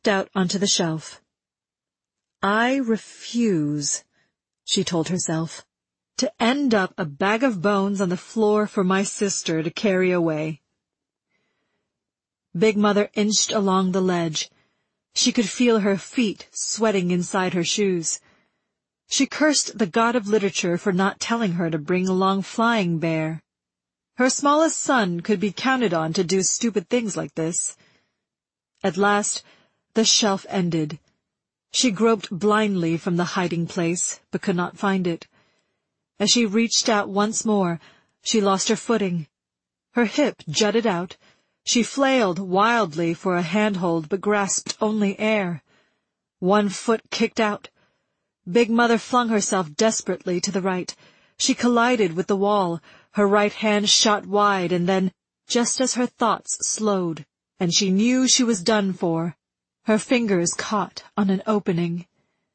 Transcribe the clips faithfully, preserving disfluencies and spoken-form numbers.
stepped out onto the shelf. I refuse, she told herself, to end up a bag of bones on the floor for my sister to carry away. Big Mother inched along the ledge. She could feel her feet sweating inside her shoes. She cursed the god of literature for not telling her to bring along Flying Bear. Her smallest son could be counted on to do stupid things like this. At last, the shelf ended. She groped blindly from the hiding place, but could not find it. As she reached out once more, she lost her footing. Her hip jutted out. She flailed wildly for a handhold, but grasped only air. One foot kicked out. Big Mother flung herself desperately to the right. She collided with the wall. Her right hand shot wide, and then, just as her thoughts slowed, and she knew she was done for, her fingers caught on an opening.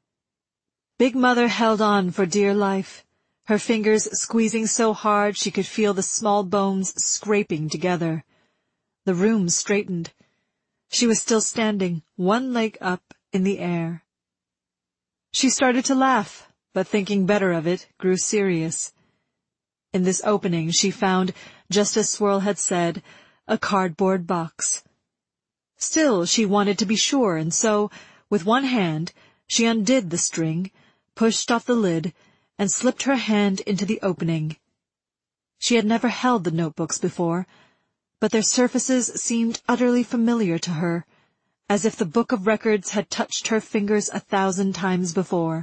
Big Mother held on for dear life, her fingers squeezing so hard she could feel the small bones scraping together. The room straightened. She was still standing, one leg up in the air. She started to laugh, but thinking better of it, grew serious. In this opening she found, just as Swirl had said, a cardboard box. Still she wanted to be sure, and so, with one hand, she undid the string, pushed off the lid, and slipped her hand into the opening. She had never held the notebooks before, but their surfaces seemed utterly familiar to her, as if the book of records had touched her fingers a thousand times before.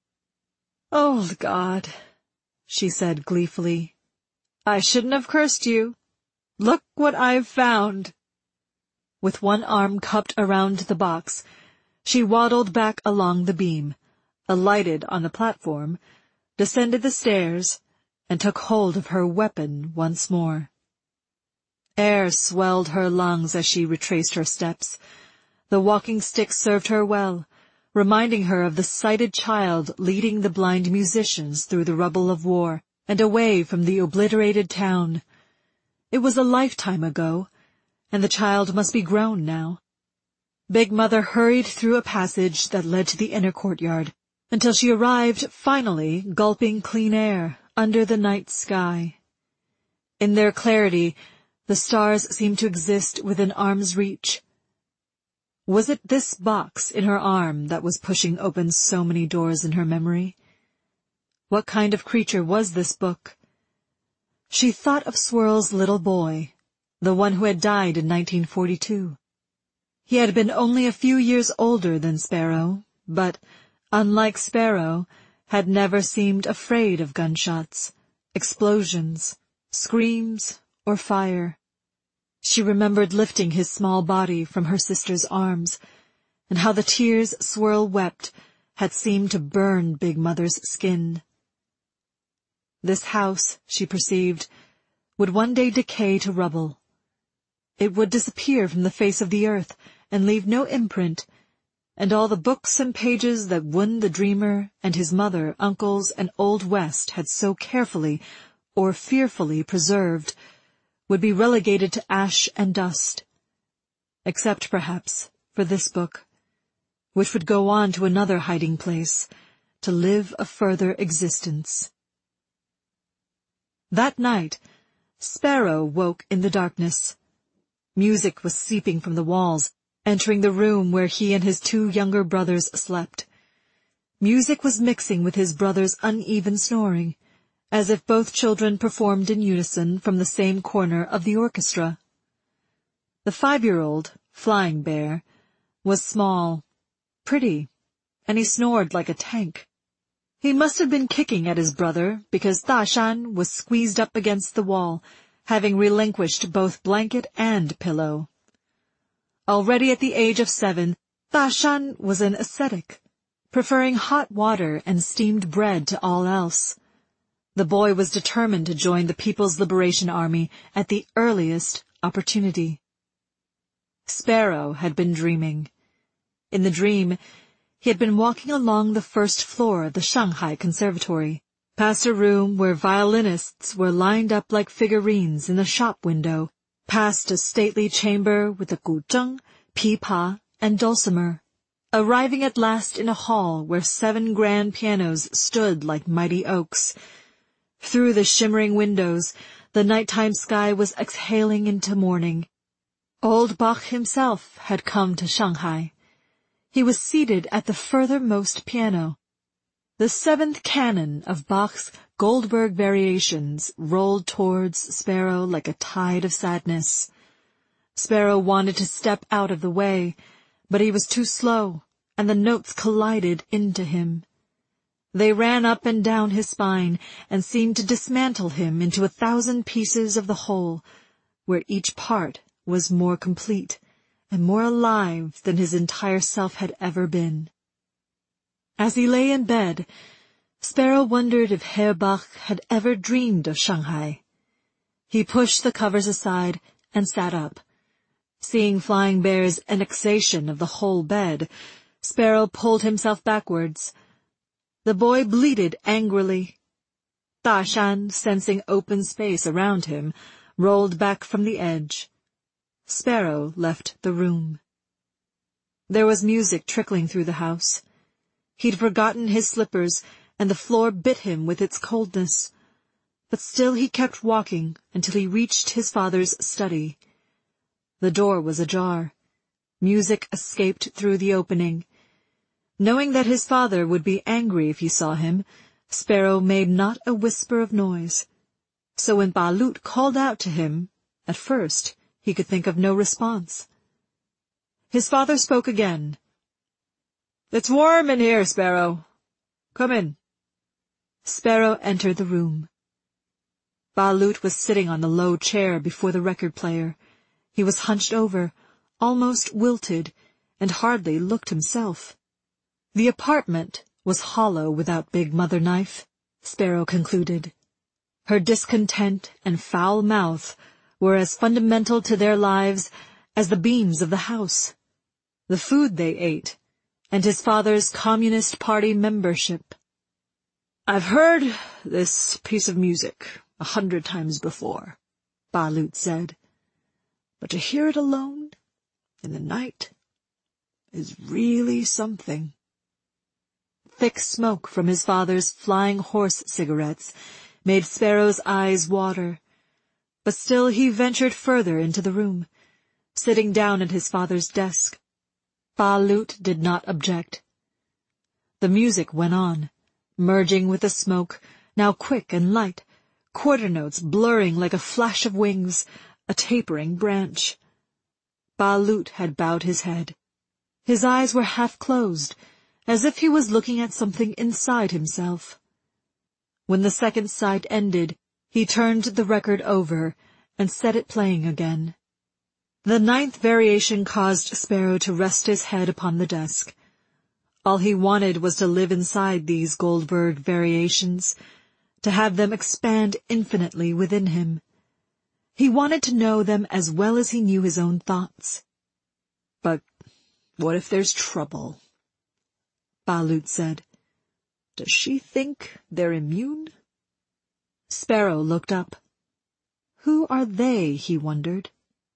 "Oh, God," she said gleefully, "I shouldn't have cursed you. Look what I've found." With one arm cupped around the box, she waddled back along the beam, alighted on the platform, descended the stairs, and took hold of her weapon once more. Air swelled her lungs as she retraced her steps. The walking stick served her well, reminding her of the sighted child leading the blind musicians through the rubble of war and away from the obliterated town. It was a lifetime ago, and the child must be grown now. Big Mother hurried through a passage that led to the inner courtyard, until she arrived, finally, gulping clean air, under the night sky. In their clarity, the stars seemed to exist within arm's reach. Was it this box in her arm that was pushing open so many doors in her memory? What kind of creature was this book? She thought of Swirl's little boy, the one who had died in nineteen forty-two. He had been only a few years older than Sparrow, but, unlike Sparrow, had never seemed afraid of gunshots, explosions, screams, or fire. She remembered lifting his small body from her sister's arms, and how the tears Swirl wept had seemed to burn Big Mother's skin. This house, she perceived, would one day decay to rubble. It would disappear from the face of the earth and leave no imprint, and all the books and pages that Wun the Dreamer and his mother, uncles, and Old West had so carefully or fearfully preserved would be relegated to ash and dust, except perhaps for this book, which would go on to another hiding place, to live a further existence. That night, Sparrow woke in the darkness. Music was seeping from the walls, entering the room where he and his two younger brothers slept. Music was mixing with his brother's uneven snoring, as if both children performed in unison from the same corner of the orchestra. The five-year-old, Flying Bear, was small, pretty, and he snored like a tank. He must have been kicking at his brother, because Da Shan was squeezed up against the wall, having relinquished both blanket and pillow. Already at the age of seven, Da Shan was an ascetic, preferring hot water and steamed bread to all else. The boy was determined to join the People's Liberation Army at the earliest opportunity. Sparrow had been dreaming. In the dream, he had been walking along the first floor of the Shanghai Conservatory, past a room where violinists were lined up like figurines in the shop window, past a stately chamber with a guzheng, pipa, and dulcimer, arriving at last in a hall where seven grand pianos stood like mighty oaks. Through the shimmering windows, the nighttime sky was exhaling into morning. Old Bach himself had come to Shanghai. He was seated at the furthermost piano. The seventh canon of Bach's Goldberg Variations rolled towards Sparrow like a tide of sadness. Sparrow wanted to step out of the way, but he was too slow, and the notes collided into him. They ran up and down his spine and seemed to dismantle him into a thousand pieces of the whole, where each part was more complete and more alive than his entire self had ever been. As he lay in bed, Sparrow wondered if Herr Bach had ever dreamed of Shanghai. He pushed the covers aside and sat up. Seeing Flying Bear's annexation of the whole bed, Sparrow pulled himself backwards. The boy bleated angrily. Da Shan, sensing open space around him, rolled back from the edge. Sparrow left the room. There was music trickling through the house. He'd forgotten his slippers, and the floor bit him with its coldness. But still he kept walking until he reached his father's study. The door was ajar. Music escaped through the opening. Knowing that his father would be angry if he saw him, Sparrow made not a whisper of noise. So when Balut called out to him, at first he could think of no response. His father spoke again. "It's warm in here, Sparrow. Come in." Sparrow entered the room. Balut was sitting on the low chair before the record player. He was hunched over, almost wilted, and hardly looked himself. The apartment was hollow without Big Mother Knife, Sparrow concluded. Her discontent and foul mouth were as fundamental to their lives as the beams of the house, the food they ate, and his father's Communist Party membership. "I've heard this piece of music a hundred times before," Balut said. "But to hear it alone, in the night, is really something." Thick smoke from his father's flying horse cigarettes made Sparrow's eyes water, but still he ventured further into the room, sitting down at his father's desk. Balut did not object. The music went on, merging with the smoke, now quick and light, quarter notes blurring like a flash of wings, a tapering branch. Balut had bowed his head. His eyes were half closed, as if he was looking at something inside himself. When the second side ended, he turned the record over and set it playing again. The ninth variation caused Sparrow to rest his head upon the desk. All he wanted was to live inside these Goldberg variations, to have them expand infinitely within him. He wanted to know them as well as he knew his own thoughts. "But what if there's trouble?" Balut said. "Does she think they're immune?" Sparrow looked up. Who are they, he wondered.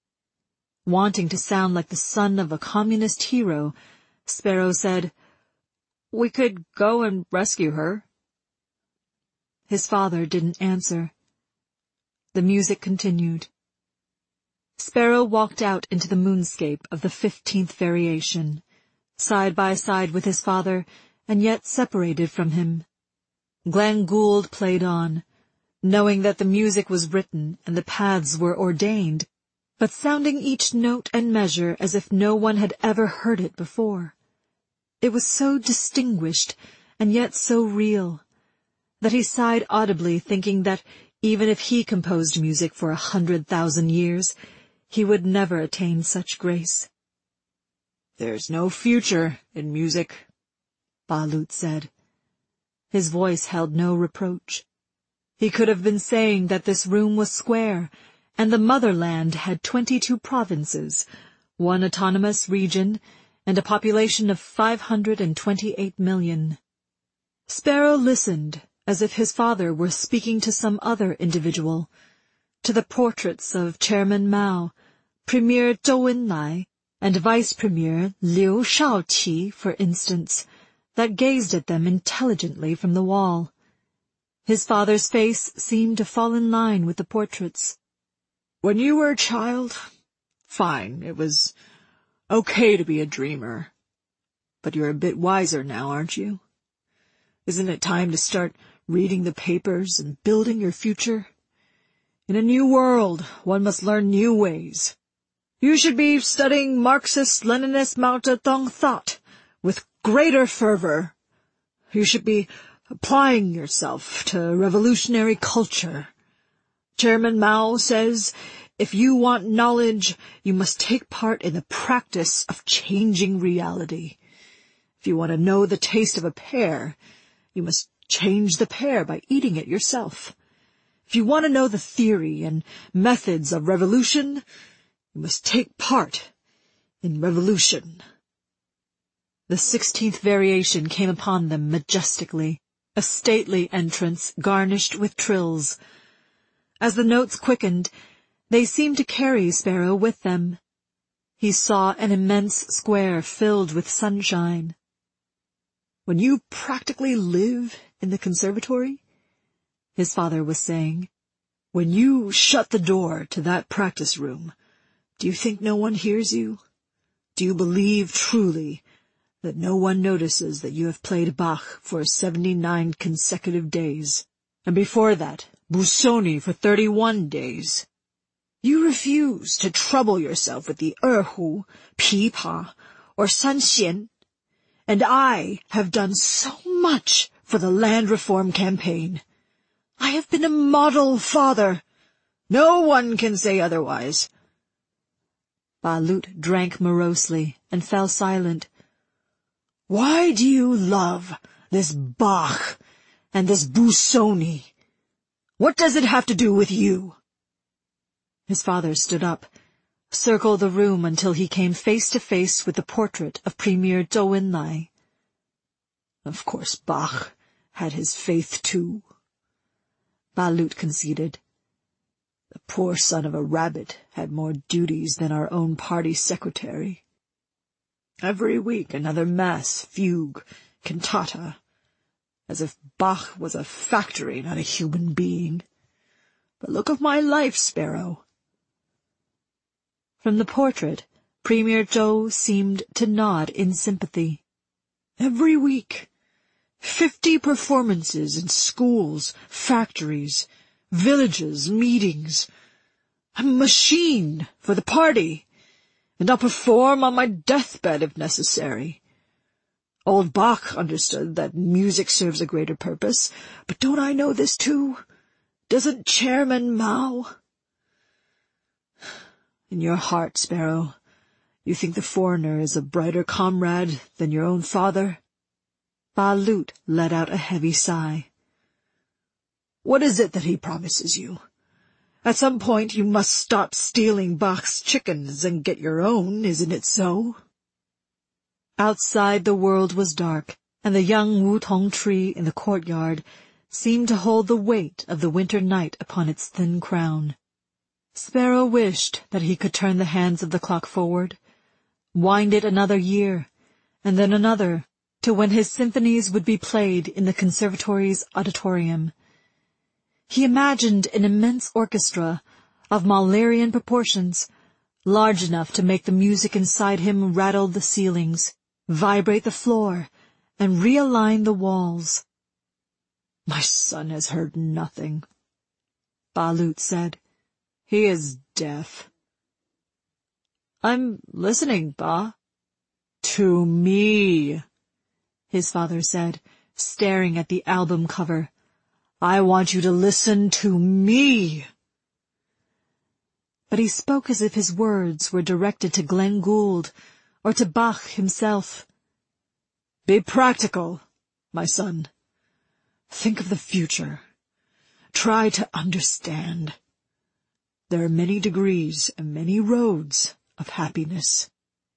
Wanting to sound like the son of a communist hero, Sparrow said, "We could go and rescue her." His father didn't answer. The music continued. Sparrow walked out into the moonscape of the fifteenth variation, side by side with his father, and yet separated from him. Glenn Gould played on, knowing that the music was written and the paths were ordained, but sounding each note and measure as if no one had ever heard it before. It was so distinguished, and yet so real, that he sighed audibly, thinking that even if he composed music for a hundred thousand years, he would never attain such grace. "There's no future in music," Balut said. His voice held no reproach. He could have been saying that this room was square, and the motherland had twenty-two provinces, one autonomous region, and a population of five hundred and twenty-eight million. Sparrow listened, as if his father were speaking to some other individual, to the portraits of Chairman Mao, Premier Zhou Enlai, and Vice Premier Liu Shaoqi, for instance, that gazed at them intelligently from the wall. His father's face seemed to fall in line with the portraits. When you were a child, fine, it was okay to be a dreamer. But you're a bit wiser now, aren't you? Isn't it time to start reading the papers and building your future? In a new world, one must learn new ways. You should be studying Marxist-Leninist Mao Zedong thought with greater fervor. You should be applying yourself to revolutionary culture. Chairman Mao says, if you want knowledge, you must take part in the practice of changing reality. If you want to know the taste of a pear, you must change the pear by eating it yourself. If you want to know the theory and methods of revolution, you must take part in revolution. The sixteenth variation came upon them majestically, a stately entrance garnished with trills. As the notes quickened, they seemed to carry Sparrow with them. He saw an immense square filled with sunshine. When you practically live in the conservatory, his father was saying, when you shut the door to that practice room, do you think no one hears you? Do you believe truly that no one notices that you have played Bach for seventy-nine consecutive days, and before that, Busoni for thirty-one days? You refuse to trouble yourself with the Erhu, Pipa, or Sanxian, and I have done so much for the land reform campaign. I have been a model father. No one can say otherwise. Balut drank morosely and fell silent. Why do you love this Bach and this Busoni? What does it have to do with you? His father stood up, circled the room until he came face to face with the portrait of Premier Zhou Enlai. Of course Bach had his faith too, Balut conceded. The poor son of a rabbit had more duties than our own party secretary. Every week another mass, fugue, cantata, as if Bach was a factory, not a human being. But look of my life, Sparrow. From the portrait, Premier Zhou seemed to nod in sympathy. Every week, fifty performances in schools, factories, villages, meetings. I'm a machine for the party, and I'll perform on my deathbed if necessary. Old Bach understood that music serves a greater purpose, but don't I know this too? Doesn't Chairman Mao? In your heart, Sparrow, you think the foreigner is a brighter comrade than your own father? Balut let out a heavy sigh. What is it that he promises you? At some point you must stop stealing Bach's chickens and get your own, isn't it so? Outside the world was dark, and the young wutong tree in the courtyard seemed to hold the weight of the winter night upon its thin crown. Sparrow wished that he could turn the hands of the clock forward, wind it another year, and then another, to when his symphonies would be played in the conservatory's auditorium. He imagined an immense orchestra of Mahlerian proportions, large enough to make the music inside him rattle the ceilings, vibrate the floor, and realign the walls. My son has heard nothing, Balut said. He is deaf. I'm listening, Ba. To me, his father said, staring at the album cover. I want you to listen to me. But he spoke as if his words were directed to Glenn Gould or to Bach himself. Be practical, my son. Think of the future. Try to understand. There are many degrees and many roads of happiness.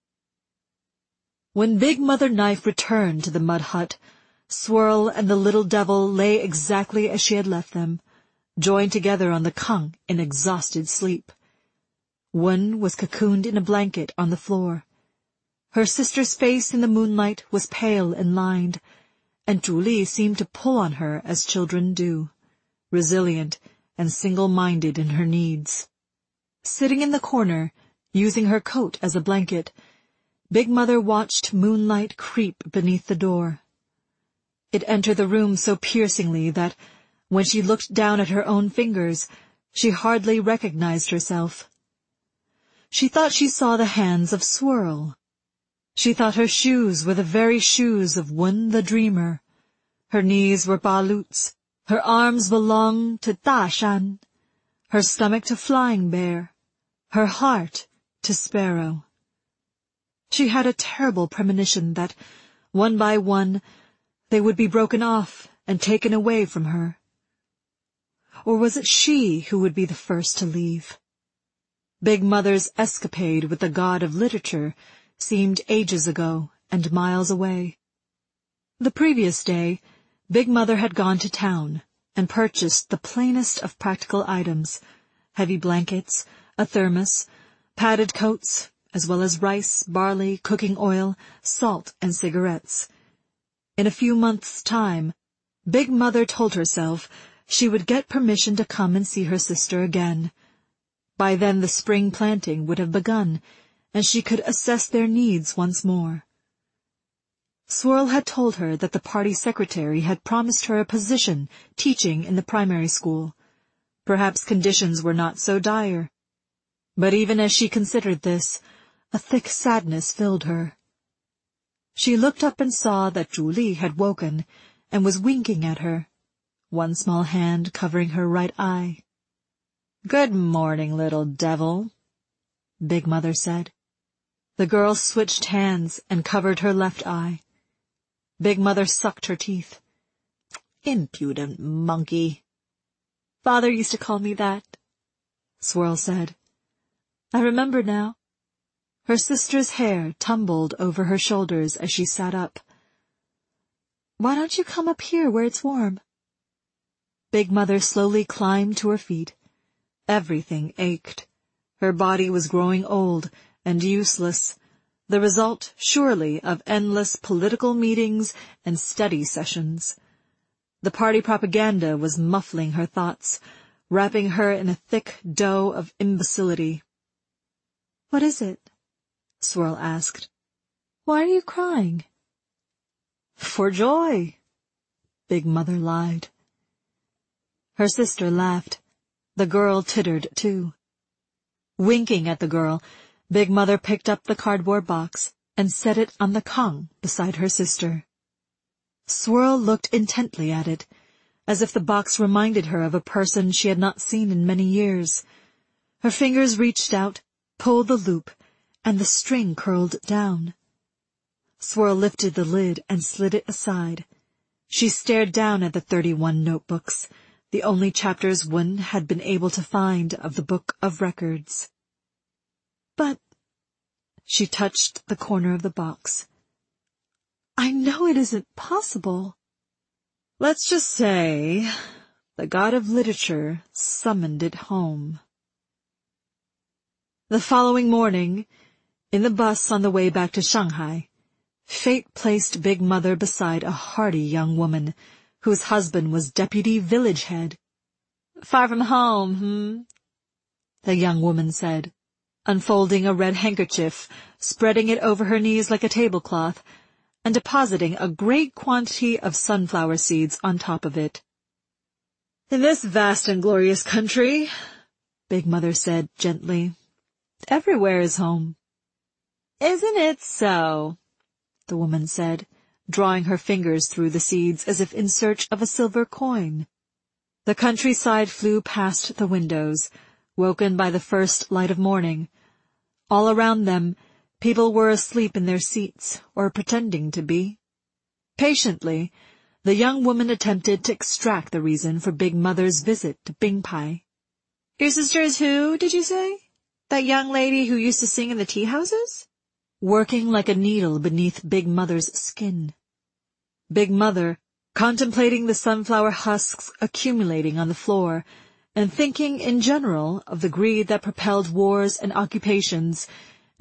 When Big Mother Knife returned to the mud hut, Swirl and the little devil lay exactly as she had left them, joined together on the kang in exhausted sleep. One was cocooned in a blanket on the floor, Her sister's face in the moonlight was pale and lined, and Zhu Li seemed to pull on her as children do, resilient and single-minded in her needs. Sitting in the corner, using her coat as a blanket, Big Mother watched moonlight creep beneath the door. It entered the room so piercingly that, when she looked down at her own fingers, she hardly recognized herself. She thought she saw the hands of Swirl. She thought her shoes were the very shoes of Wen the Dreamer. Her knees were Ba Lu's, her arms belonged to Da Shan, her stomach to Flying Bear, her heart to Sparrow. She had a terrible premonition that, one by one, they would be broken off and taken away from her. Or was it she who would be the first to leave? Big Mother's escapade with the god of literature seemed ages ago and miles away. The previous day, Big Mother had gone to town and purchased the plainest of practical items, heavy blankets, a thermos, padded coats, as well as rice, barley, cooking oil, salt, and cigarettes. In a few months' time, Big Mother told herself she would get permission to come and see her sister again. By then the spring planting would have begun, and she could assess their needs once more. Swirl had told her that the party secretary had promised her a position teaching in the primary school. Perhaps conditions were not so dire. But even as she considered this, a thick sadness filled her. She looked up and saw that Zhu Li had woken and was winking at her, one small hand covering her right eye. "Good morning, little devil," Big Mother said. The girl switched hands and covered her left eye. Big Mother sucked her teeth. "Impudent monkey." "Father used to call me that," Swirl said. "I remember now." Her sister's hair tumbled over her shoulders as she sat up. "Why don't you come up here where it's warm?" Big Mother slowly climbed to her feet. Everything ached. Her body was growing old and useless, the result, surely, of endless political meetings and study sessions. The party propaganda was muffling her thoughts, wrapping her in a thick dough of imbecility. "What is it?" Swirl asked. "Why are you crying?" "For joy," Big Mother lied. Her sister laughed. The girl tittered, too. Winking at the girl, Big Mother picked up the cardboard box and set it on the kong beside her sister. Swirl looked intently at it, as if the box reminded her of a person she had not seen in many years. Her fingers reached out, pulled the loop, and the string curled down. Swirl lifted the lid and slid it aside. She stared down at the thirty-one notebooks, the only chapters Wen had been able to find of the Book of Records. "But—" she touched the corner of the box. "I know it isn't possible." "Let's just say the god of literature summoned it home." The following morning, in the bus on the way back to Shanghai, fate placed Big Mother beside a hardy young woman, whose husband was deputy village head. "Far from home, hmm?" the young woman said, unfolding a red handkerchief, spreading it over her knees like a tablecloth, and depositing a great quantity of sunflower seeds on top of it. "In this vast and glorious country," Big Mother said gently, "everywhere is home." "Isn't it so?" the woman said, drawing her fingers through the seeds as if in search of a silver coin. The countryside flew past the windows, woken by the first light of morning. All around them, people were asleep in their seats, or pretending to be. Patiently, the young woman attempted to extract the reason for Big Mother's visit to Bingpai. "Your sister is who, did you say? That young lady who used to sing in the tea-houses?" Working like a needle beneath Big Mother's skin. Big Mother, contemplating the sunflower husks accumulating on the floor, and thinking in general of the greed that propelled wars and occupations,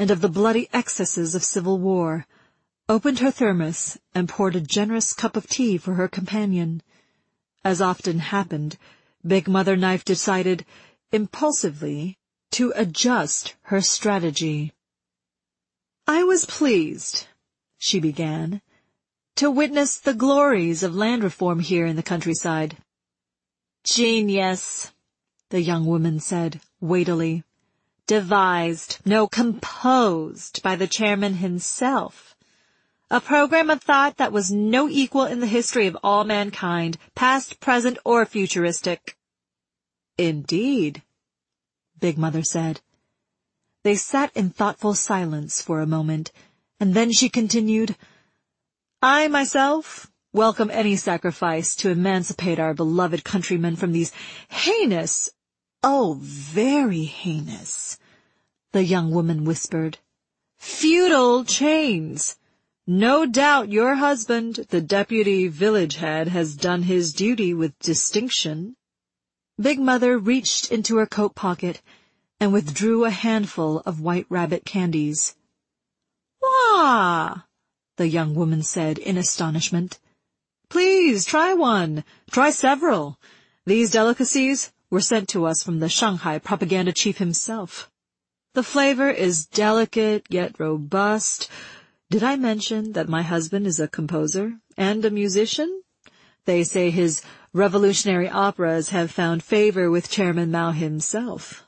and of the bloody excesses of civil war, opened her thermos and poured a generous cup of tea for her companion. As often happened, Big Mother Knife decided, impulsively, to adjust her strategy. "I was pleased," she began, "to witness the glories of land reform here in the countryside." "Genius," the young woman said, weightily. "Devised, no, composed by the chairman himself. A program of thought that was no equal in the history of all mankind, past, present, or futuristic." "Indeed," Big Mother said. They sat in thoughtful silence for a moment, and then she continued, "I myself welcome any sacrifice to emancipate our beloved countrymen from these heinous, oh, very heinous," the young woman whispered, "feudal chains. No doubt your husband, the deputy village head, has done his duty with distinction." Big Mother reached into her coat pocket and withdrew a handful of White Rabbit candies. "Wah!" the young woman said in astonishment. "Please, try one. Try several. These delicacies were sent to us from the Shanghai propaganda chief himself. The flavor is delicate yet robust. Did I mention that my husband is a composer and a musician? They say his revolutionary operas have found favor with Chairman Mao himself."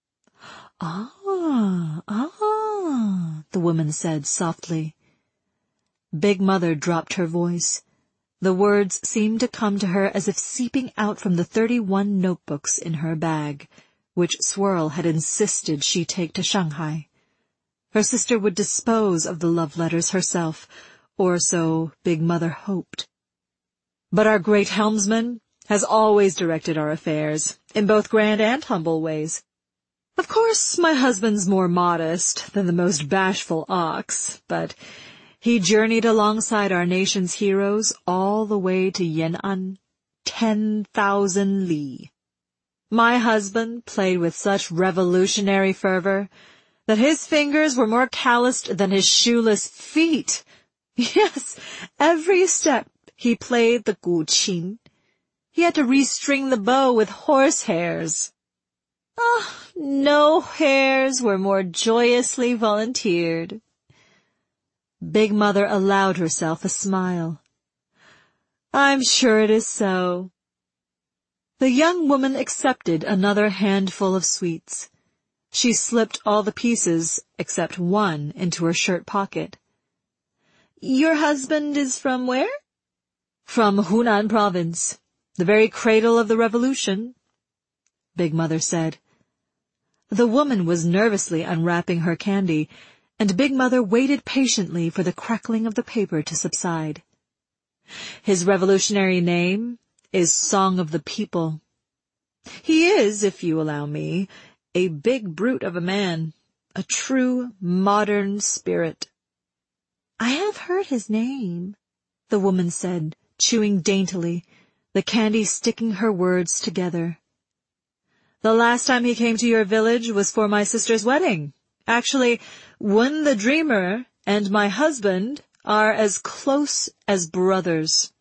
"Ah, ah," the woman said softly. Big Mother dropped her voice. The words seemed to come to her as if seeping out from the thirty-one notebooks in her bag, which Swirl had insisted she take to Shanghai. Her sister would dispose of the love letters herself, or so Big Mother hoped. "But our great helmsman has always directed our affairs, in both grand and humble ways. Of course, my husband's more modest than the most bashful ox, but he journeyed alongside our nation's heroes all the way to Yan'an, ten thousand li. My husband played with such revolutionary fervor that his fingers were more calloused than his shoeless feet. Yes, every step he played the guqin. He had to restring the bow with horsehairs. Ah, no hairs were more joyously volunteered." Big Mother allowed herself a smile. "I'm sure it is so." The young woman accepted another handful of sweets. She slipped all the pieces, except one, into her shirt pocket. "Your husband is from where?" "From Hunan province, the very cradle of the revolution," Big Mother said. The woman was nervously unwrapping her candy, and Big Mother waited patiently for the crackling of the paper to subside. "His revolutionary name is Song of the People. He is, if you allow me, a big brute of a man, a true modern spirit." "I have heard his name," the woman said, chewing daintily, the candy sticking her words together. "The last time he came to your village was for my sister's wedding. Actually, Wen the Dreamer and my husband are as close as brothers."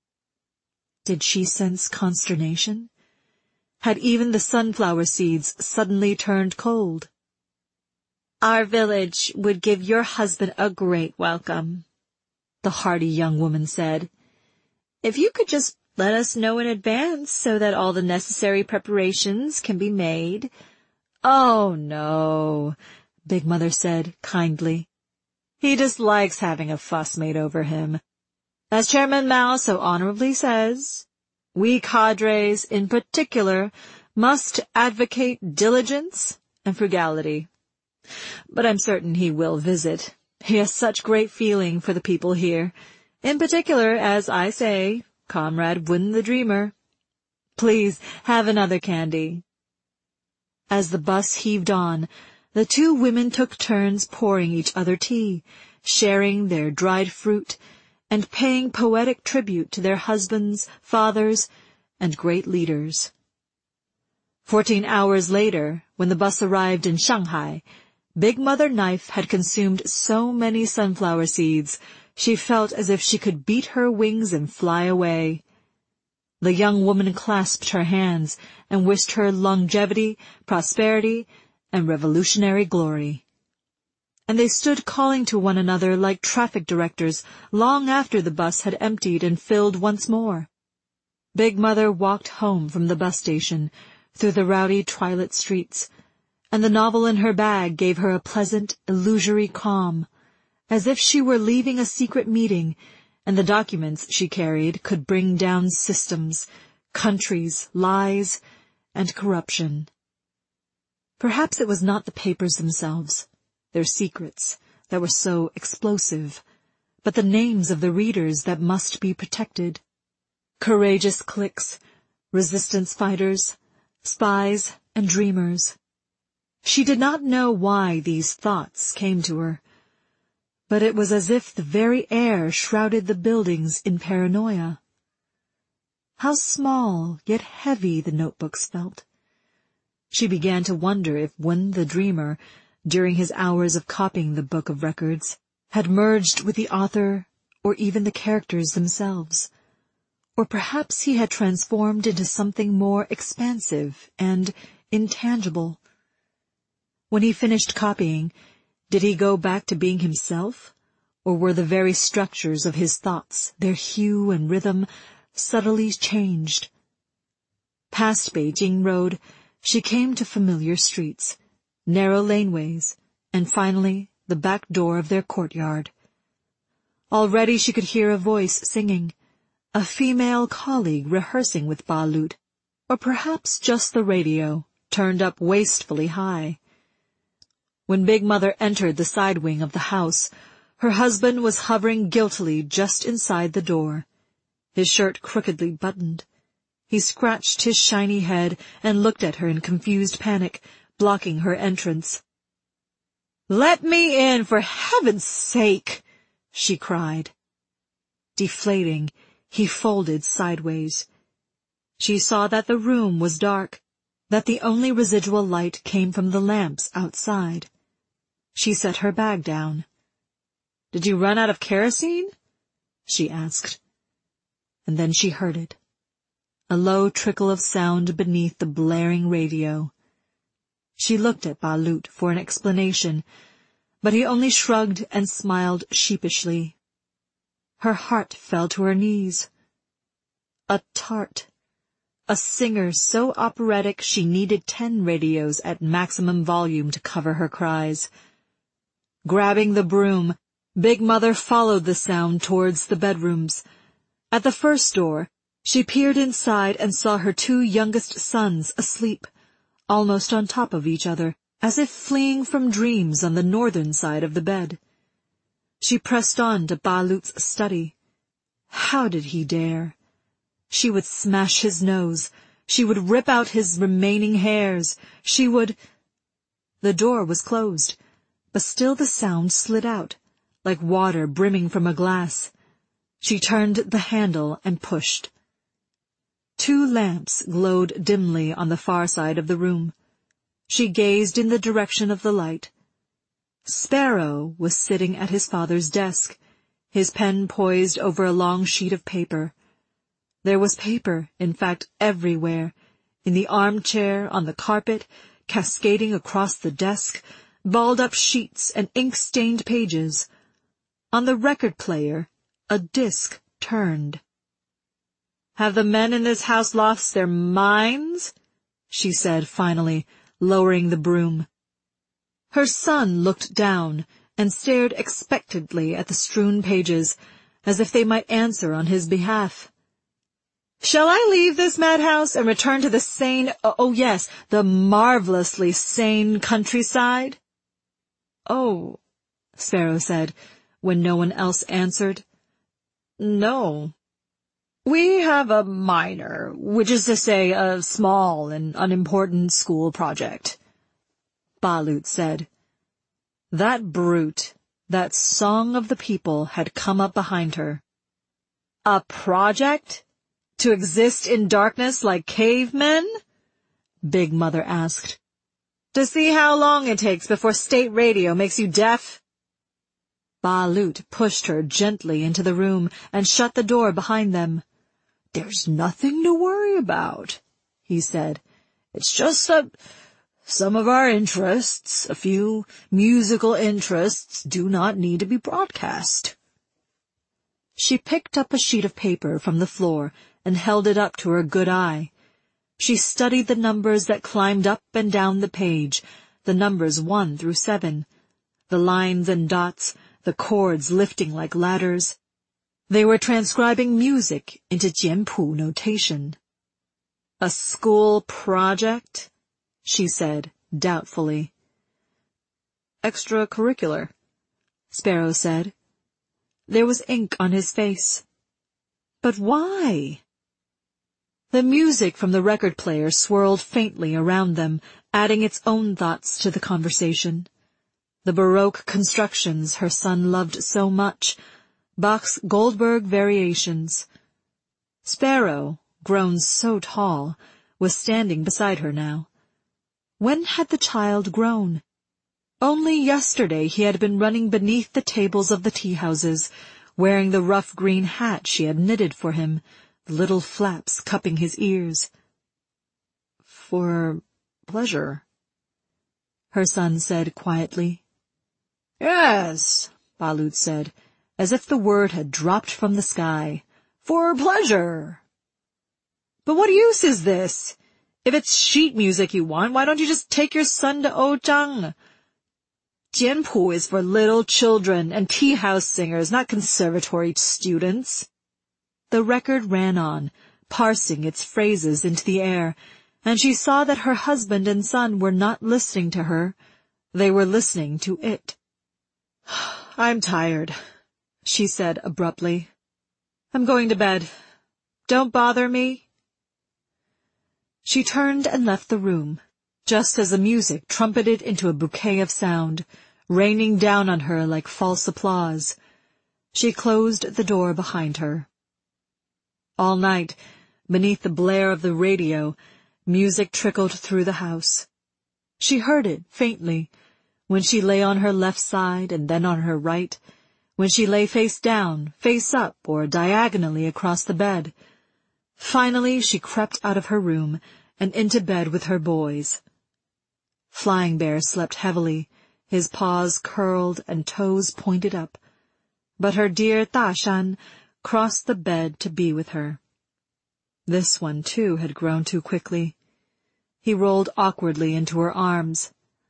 Did she sense consternation? Had even the sunflower seeds suddenly turned cold? "Our village would give your husband a great welcome," the hearty young woman said. "If you could just let us know in advance so that all the necessary preparations can be made." "Oh, no," Big Mother said kindly. "He dislikes having a fuss made over him. As Chairman Mao so honorably says, we cadres, in particular, must advocate diligence and frugality. But I'm certain he will visit. He has such great feeling for the people here, in particular, as I say, Comrade Wen the Dreamer. Please have another candy." As the bus heaved on, the two women took turns pouring each other tea, sharing their dried fruit, and paying poetic tribute to their husbands, fathers, and great leaders. Fourteen hours later, when the bus arrived in Shanghai, Big Mother Knife had consumed so many sunflower seeds, she felt as if she could beat her wings and fly away. The young woman clasped her hands and wished her longevity, prosperity, and revolutionary glory. And they stood calling to one another like traffic directors long after the bus had emptied and filled once more. Big Mother walked home from the bus station through the rowdy twilight streets, and the novel in her bag gave her a pleasant, illusory calm, as if she were leaving a secret meeting, and the documents she carried could bring down systems, countries, lies, and corruption. Perhaps it was not the papers themselves, their secrets, that were so explosive, but the names of the readers that must be protected. Courageous cliques, resistance fighters, spies, and dreamers. She did not know why these thoughts came to her, but it was as if the very air shrouded the buildings in paranoia. How small yet heavy the notebooks felt. She began to wonder if Wun the Dreamer, during his hours of copying the book of records, had merged with the author or even the characters themselves. Or perhaps he had transformed into something more expansive and intangible. When he finished copying, did he go back to being himself, or were the very structures of his thoughts, their hue and rhythm, subtly changed? Past Beijing Road, she came to familiar streets, narrow laneways, and finally the back door of their courtyard. Already she could hear a voice singing, a female colleague rehearsing with Balut, or perhaps just the radio, turned up wastefully high. When Big Mother entered the side wing of the house, her husband was hovering guiltily just inside the door, his shirt crookedly buttoned. He scratched his shiny head and looked at her in confused panic, blocking her entrance. "Let me in, for heaven's sake!" she cried. Deflating, he folded sideways. She saw that the room was dark, that the only residual light came from the lamps outside. She set her bag down. "Did you run out of kerosene?" she asked. And then she heard it. A low trickle of sound beneath the blaring radio. She looked at Balut for an explanation, but he only shrugged and smiled sheepishly. Her heart fell to her knees. A tart. A singer so operatic she needed ten radios at maximum volume to cover her cries. Grabbing the broom, Big Mother followed the sound towards the bedrooms. At the first door, she peered inside and saw her two youngest sons asleep, almost on top of each other, as if fleeing from dreams on the northern side of the bed. She pressed on to Balut's study. How did he dare? She would smash his nose. She would rip out his remaining hairs. She would... The door was closed, but still the sound slid out, like water brimming from a glass. She turned the handle and pushed. Two lamps glowed dimly on the far side of the room. She gazed in the direction of the light. Sparrow was sitting at his father's desk, his pen poised over a long sheet of paper. There was paper, in fact, everywhere, in the armchair, on the carpet, cascading across the desk, balled-up sheets and ink-stained pages. On the record player, a disc turned. "Have the men in this house lost their minds?" she said finally, lowering the broom. Her son looked down and stared expectantly at the strewn pages, as if they might answer on his behalf. "Shall I leave this madhouse and return to the sane, oh yes, the marvelously sane countryside?" "Oh," Sparrow said, when no one else answered. "No. We have a minor, which is to say a small and unimportant school project," Balut said. That brute, that song of the people, had come up behind her. "A project? To exist in darkness like cavemen?" Big Mother asked. To see how long it takes before state radio makes you deaf? Balut pushed her gently into the room and shut the door behind them. There's nothing to worry about, he said. It's just that some of our interests, a few musical interests, do not need to be broadcast. She picked up a sheet of paper from the floor and held it up to her good eye. She studied the numbers that climbed up and down the page, the numbers one through seven, the lines and dots, the chords lifting like ladders. They were transcribing music into Jianpu notation. A school project? She said, doubtfully. Extracurricular, Sparrow said. There was ink on his face. But why? The music from the record player swirled faintly around them, adding its own thoughts to the conversation. The Baroque constructions her son loved so much, Bach's Goldberg variations. Sparrow, grown so tall, was standing beside her now. When had the child grown? Only yesterday he had been running beneath the tables of the tea-houses, wearing the rough green hat she had knitted for him, the little flaps cupping his ears. For pleasure, her son said quietly. Yes, Balut said, as if the word had dropped from the sky. For pleasure. But what use is this? If it's sheet music you want, why don't you just take your son to Ojang? Jianpu is for little children and tea-house singers, not conservatory students. The record ran on, parsing its phrases into the air, and she saw that her husband and son were not listening to her. They were listening to it. I'm tired, she said abruptly. I'm going to bed. Don't bother me. She turned and left the room, just as the music trumpeted into a bouquet of sound, raining down on her like false applause. She closed the door behind her. All night, beneath the blare of the radio, music trickled through the house. She heard it faintly, when she lay on her left side and then on her right, when she lay face down, face up, or diagonally across the bed. Finally, she crept out of her room and into bed with her boys. Flying Bear slept heavily, his paws curled and toes pointed up, but her dear Tashan crossed the bed to be with her. This one, too, had grown too quickly. He rolled awkwardly into her arms.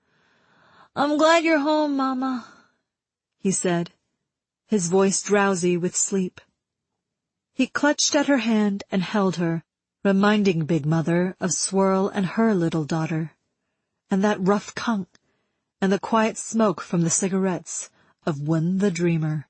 I'm glad you're home, Mama, he said, his voice drowsy with sleep. He clutched at her hand and held her, reminding Big Mother of Swirl and her little daughter, and that rough kunk, and the quiet smoke from the cigarettes of Wen the Dreamer.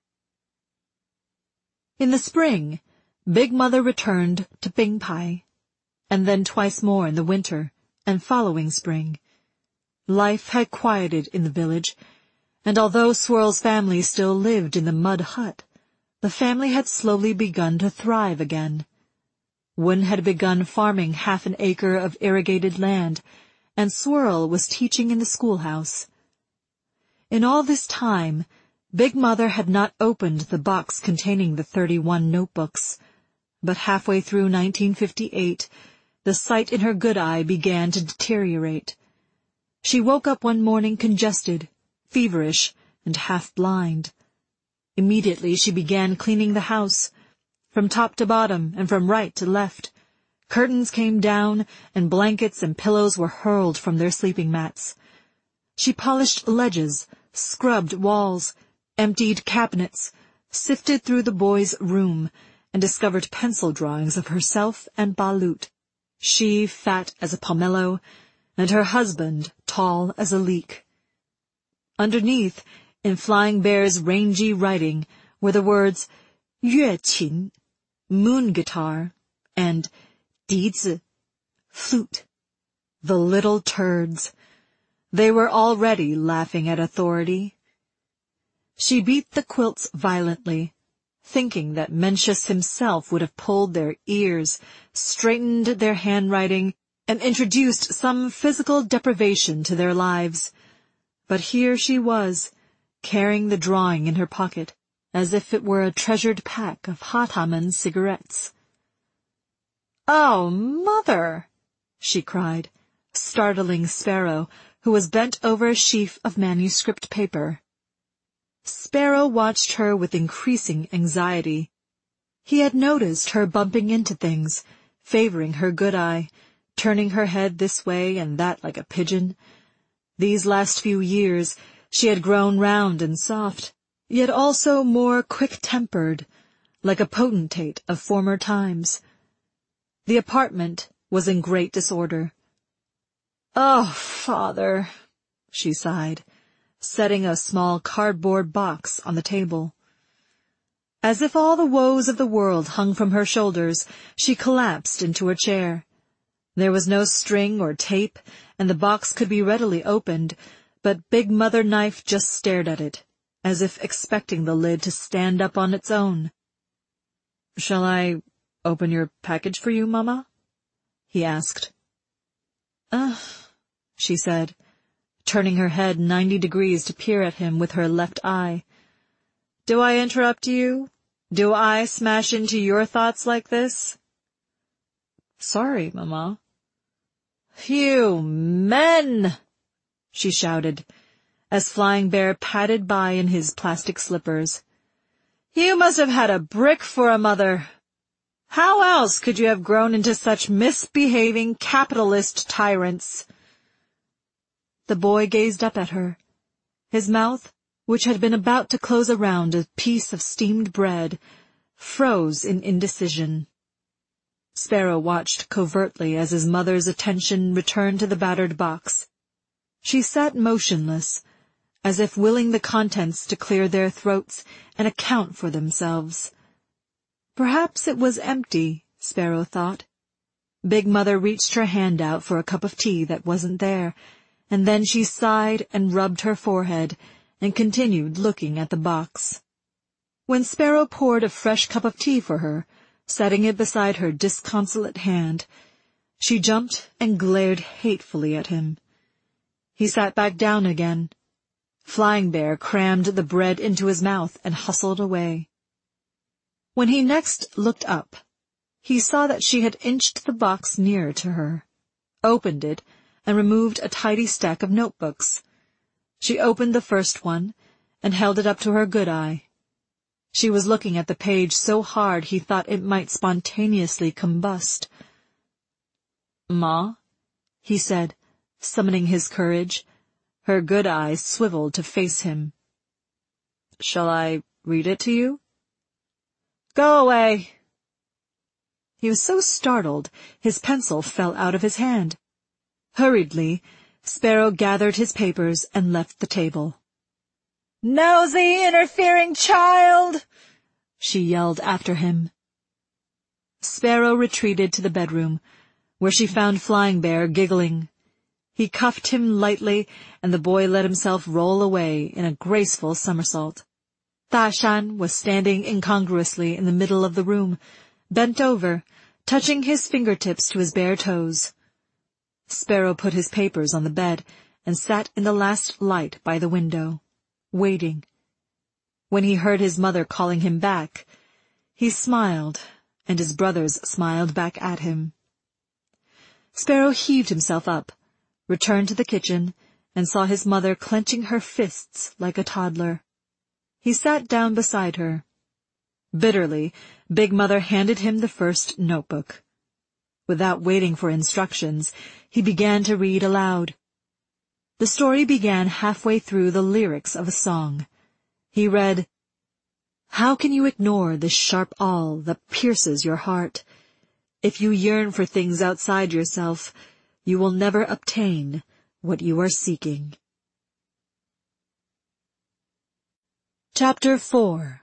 In the spring, Big Mother returned to Bingpai, and then twice more in the winter and following spring. Life had quieted in the village, and although Swirl's family still lived in the mud hut, the family had slowly begun to thrive again. Wen had begun farming half an acre of irrigated land, and Swirl was teaching in the schoolhouse. In all this time, Big Mother had not opened the box containing the thirty-one notebooks, but halfway through nineteen fifty-eight, the sight in her good eye began to deteriorate. She woke up one morning congested, feverish, and half-blind. Immediately she began cleaning the house, from top to bottom and from right to left. Curtains came down, and blankets and pillows were hurled from their sleeping mats. She polished ledges, scrubbed walls, emptied cabinets, sifted through the boys' room, and discovered pencil drawings of herself and Balut, she fat as a pomelo, and her husband tall as a leek. Underneath, in Flying Bear's rangy writing, were the words Yue Qin, moon guitar, and Dizi, flute. The little turds. They were already laughing at authority. She beat the quilts violently, thinking that Mencius himself would have pulled their ears, straightened their handwriting, and introduced some physical deprivation to their lives. But here she was, carrying the drawing in her pocket, as if it were a treasured pack of Hartmann cigarettes. "Oh, Mother!" she cried, startling Sparrow, who was bent over a sheaf of manuscript paper. Sparrow watched her with increasing anxiety. He had noticed her bumping into things, favoring her good eye, turning her head this way and that like a pigeon. These last few years she had grown round and soft, yet also more quick-tempered, like a potentate of former times. The apartment was in great disorder. "Oh, Father," she sighed, setting a small cardboard box on the table. As if all the woes of the world hung from her shoulders, she collapsed into a chair. There was no string or tape, and the box could be readily opened, but Big Mother Knife just stared at it, as if expecting the lid to stand up on its own. "Shall I open your package for you, Mama?" he asked. "Ugh," she said, turning her head ninety degrees to peer at him with her left eye. "Do I interrupt you? Do I smash into your thoughts like this?" "Sorry, Mama." "You men!" she shouted, as Flying Bear padded by in his plastic slippers. "You must have had a brick for a mother. How else could you have grown into such misbehaving capitalist tyrants?" The boy gazed up at her. His mouth, which had been about to close around a piece of steamed bread, froze in indecision. Sparrow watched covertly as his mother's attention returned to the battered box. She sat motionless, as if willing the contents to clear their throats and account for themselves. Perhaps it was empty, Sparrow thought. Big Mother reached her hand out for a cup of tea that wasn't there, and then she sighed and rubbed her forehead and continued looking at the box. When Sparrow poured a fresh cup of tea for her, setting it beside her disconsolate hand, she jumped and glared hatefully at him. He sat back down again. Flying Bear crammed the bread into his mouth and hustled away. When he next looked up, he saw that she had inched the box nearer to her, opened it, and removed a tidy stack of notebooks. She opened the first one and held it up to her good eye. She was looking at the page so hard he thought it might spontaneously combust. "Ma," he said, summoning his courage. Her good eye swiveled to face him. "Shall I read it to you?" "Go away." He was so startled, his pencil fell out of his hand. Hurriedly, Sparrow gathered his papers and left the table. "Nosy, interfering child!" she yelled after him. Sparrow retreated to the bedroom, where she found Flying Bear giggling. He cuffed him lightly, and the boy let himself roll away in a graceful somersault. Ta Shan was standing incongruously in the middle of the room, bent over, touching his fingertips to his bare toes. Sparrow put his papers on the bed and sat in the last light by the window, waiting. When he heard his mother calling him back, he smiled, and his brothers smiled back at him. Sparrow heaved himself up, returned to the kitchen, and saw his mother clenching her fists like a toddler. He sat down beside her. Bitterly, Big Mother handed him the first notebook. Without waiting for instructions, he began to read aloud. The story began halfway through the lyrics of a song. He read, "How can you ignore this sharp awl that pierces your heart? If you yearn for things outside yourself, you will never obtain what you are seeking." Chapter four.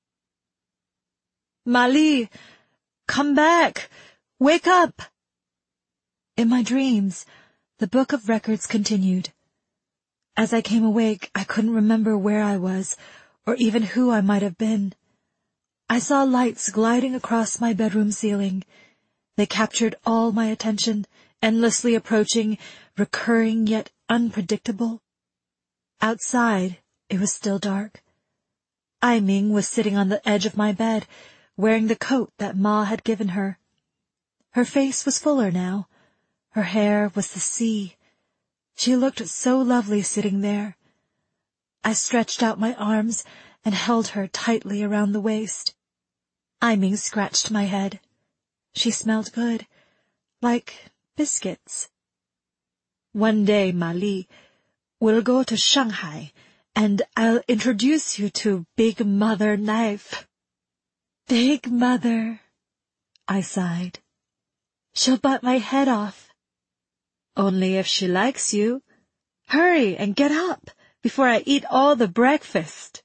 "Mali, come back! Wake up!" In my dreams, the book of records continued. As I came awake, I couldn't remember where I was, or even who I might have been. I saw lights gliding across my bedroom ceiling. They captured all my attention, endlessly approaching, recurring yet unpredictable. Outside, it was still dark. Ai Ming was sitting on the edge of my bed, wearing the coat that Ma had given her. Her face was fuller now. Her hair was the sea. She looked so lovely sitting there. I stretched out my arms and held her tightly around the waist. Ai Ming scratched my head. She smelled good, like biscuits. One day, Ma Li, we'll go to Shanghai, and I'll introduce you to Big Mother Knife. Big Mother, I sighed. She'll butt my head off. Only if she likes you. Hurry and get up before I eat all the breakfast.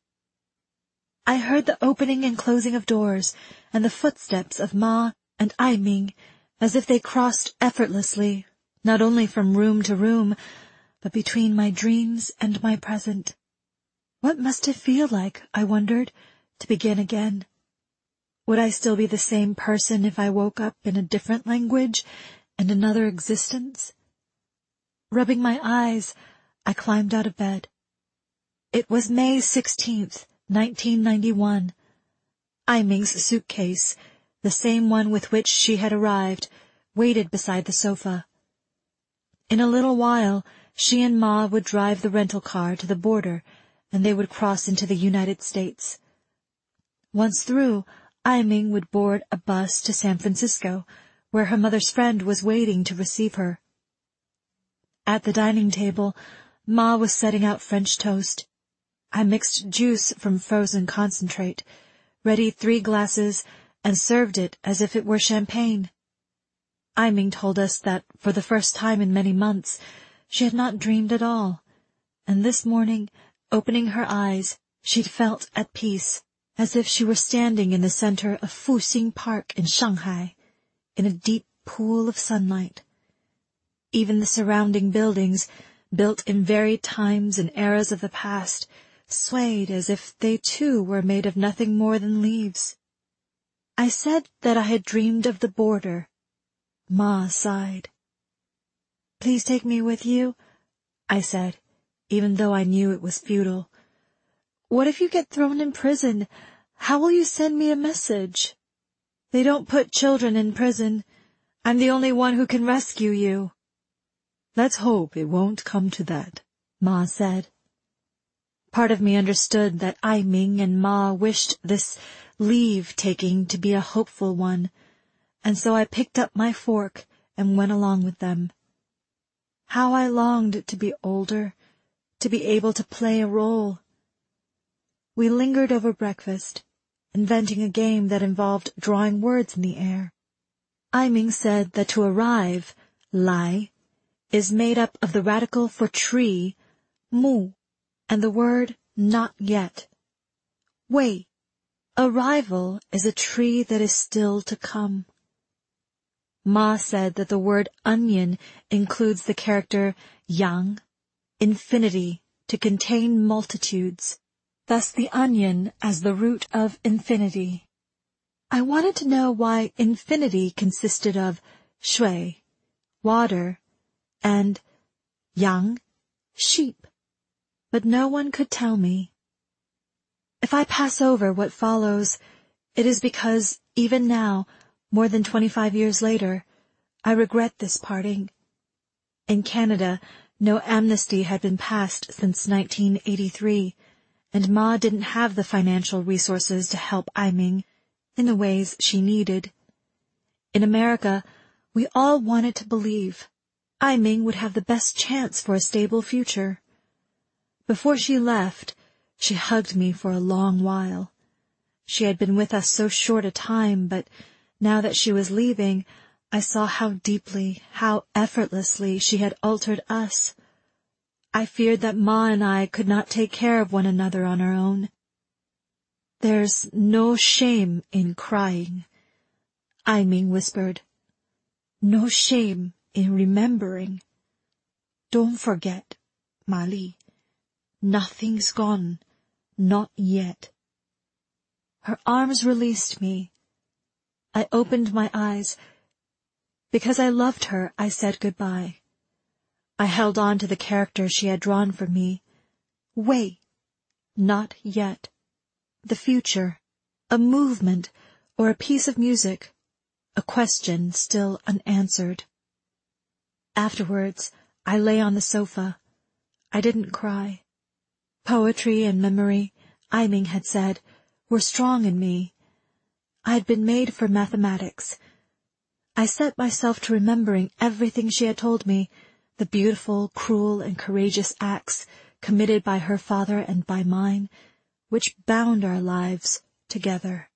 I heard the opening and closing of doors and the footsteps of Ma and Ai Ming as if they crossed effortlessly, not only from room to room, but between my dreams and my present. What must it feel like, I wondered, to begin again? Would I still be the same person if I woke up in a different language and another existence? Rubbing my eyes, I climbed out of bed. It was May sixteenth, nineteen ninety-one. Ai Ming's suitcase, the same one with which she had arrived, waited beside the sofa. In a little while, she and Ma would drive the rental car to the border, and they would cross into the United States. Once through, Ai Ming would board a bus to San Francisco, where her mother's friend was waiting to receive her. At the dining table, Ma was setting out French toast. I mixed juice from frozen concentrate, readied three glasses, and served it as if it were champagne. Ai Ming told us that, for the first time in many months, she had not dreamed at all, and this morning, opening her eyes, she'd felt at peace, as if she were standing in the center of Fuxing Park in Shanghai, in a deep pool of sunlight. Even the surrounding buildings, built in varied times and eras of the past, swayed as if they too were made of nothing more than leaves. I said that I had dreamed of the border. Ma sighed. "Please take me with you," I said, even though I knew it was futile. "What if you get thrown in prison? How will you send me a message? They don't put children in prison. I'm the only one who can rescue you." "Let's hope it won't come to that," Ma said. Part of me understood that Ai Ming and Ma wished this leave-taking to be a hopeful one, and so I picked up my fork and went along with them. How I longed to be older, to be able to play a role. We lingered over breakfast, inventing a game that involved drawing words in the air. Ai Ming said that to arrive, lai, is made up of the radical for tree, mu, and the word not yet. Wei, arrival is a tree that is still to come. Ma said that the word onion includes the character yang, infinity, to contain multitudes, thus the onion as the root of infinity. I wanted to know why infinity consisted of shui, water, and yang, sheep, but no one could tell me. If I pass over what follows, it is because, even now, more than twenty-five years later, I regret this parting. In Canada, no amnesty had been passed since nineteen eighty-three, and Ma didn't have the financial resources to help Ai Ming in the ways she needed. In America, we all wanted to believe Ai Ming would have the best chance for a stable future. Before she left, she hugged me for a long while. She had been with us so short a time, but now that she was leaving, I saw how deeply, how effortlessly she had altered us. I feared that Ma and I could not take care of one another on our own. "There's no shame in crying," Ai Ming whispered. "No shame in remembering. Don't forget, Ma Li. Nothing's gone, not yet." Her arms released me. I opened my eyes. Because I loved her, I said goodbye. I held on to the character she had drawn for me. Wait. Not yet. The future. A movement, or a piece of music. A question still unanswered. Afterwards, I lay on the sofa. I didn't cry. Poetry and memory, Aiming had said, were strong in me. I had been made for mathematics. I set myself to remembering everything she had told me, the beautiful, cruel, and courageous acts committed by her father and by mine, which bound our lives together.